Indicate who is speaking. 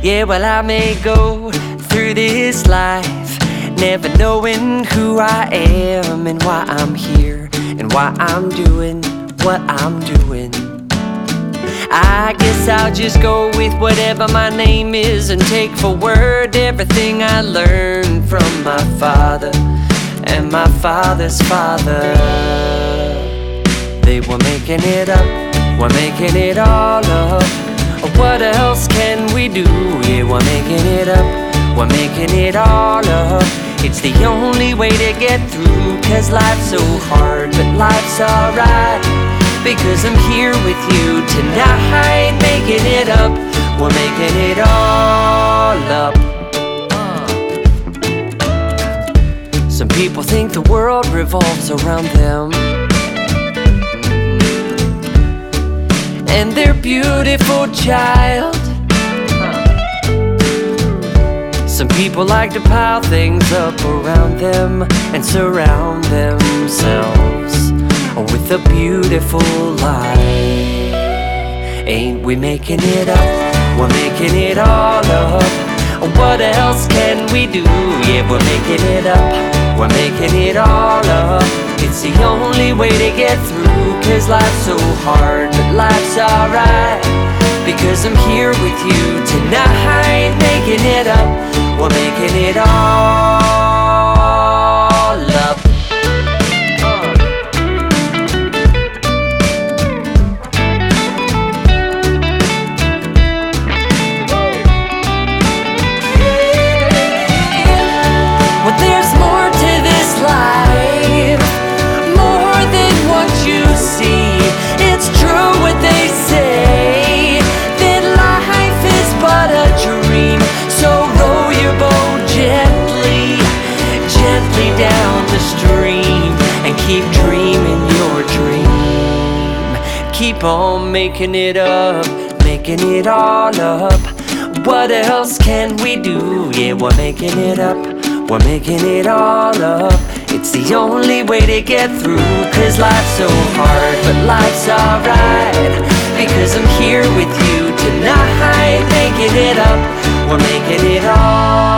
Speaker 1: Yeah, well, I may go through this life never knowing who I am and why I'm here and why I'm doing what I'm doing. I guess I'll just go with whatever my name is and take for word everything I learned from my father and my father's father. They were making it up, we're making it all up. What else can we do? Yeah, we're making it up, we're making it all up. It's the only way to get through, 'cause life's so hard, but life's alright, because I'm here with you tonight, making it up, we're making it all up. Some people think the world revolves around them, and their beautiful child. Some people like to pile things up around them and surround themselves with a beautiful lie. Ain't we making it up? We're making it all up. What else can we do? Yeah, we're making it up, we're making it all up. It's the only way to get through, 'cause life's so hard, but life's alright, because I'm here with you tonight, making it up, we're making it all up. Well, there's more to this life, more than what you see. It's true what they say, that life is but a dream. So row your boat gently, gently down the stream, and keep dreaming your dream. Keep on making it up, making it all up. What else can we do? Yeah, we're making it up, we're making it all up. It's the only way to get through, 'cause life's so hard, but life's alright, because I'm here with you tonight, making it up, we're making it all